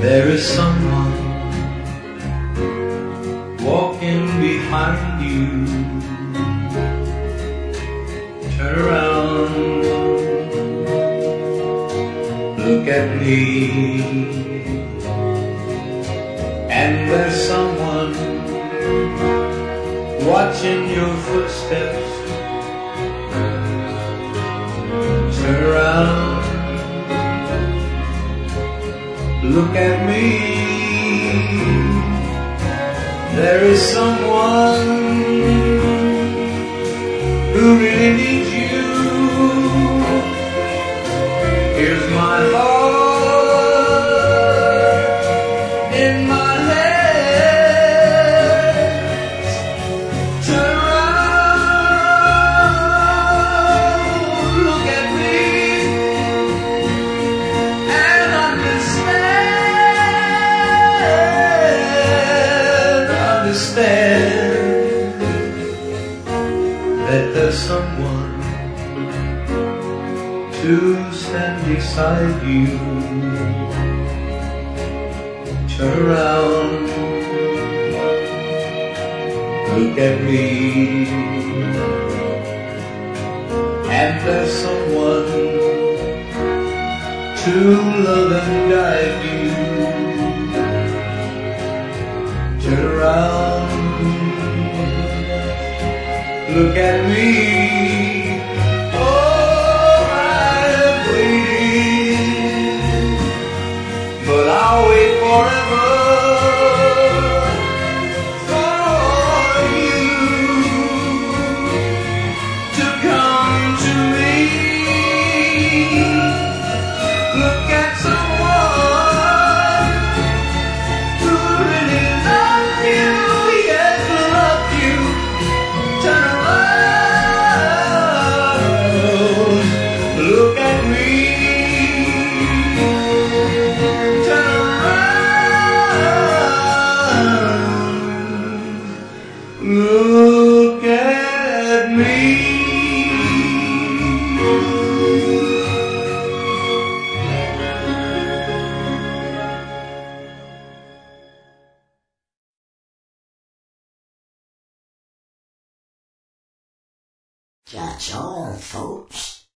There is someone walking behind you. Turn around, look at me. And there's someone watching your footsteps. Turn around, look at me. There is someone who really needs you. Here's my heart in my hands. Turn around, look at me, and understand that there's someone to stand beside you. Turn around, look at me, and there's someone to love and guide you. Turn around, look at me.